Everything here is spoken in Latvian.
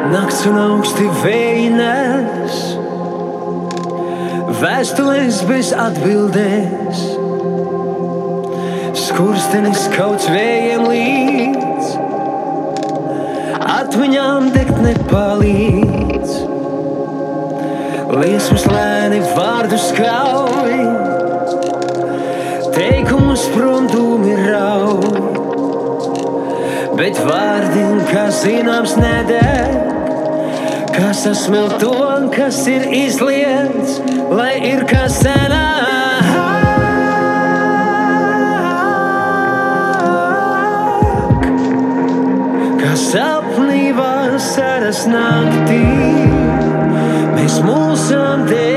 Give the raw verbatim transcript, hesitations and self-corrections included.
Nakts un augsti vēji nes vēstules bez atbildēs, skurstenis kauts vējiem līdz, atmiņām degt nepalīdz. Liesmas lēni vārdu skauj, teikumus prom dūmi rauj, bet vārdi, kā zināms, nedeg, kā sasmelt to, kas ir izliets, lai ir kā senāk. Kā sapnī vasaras naktī, mēs mūsam te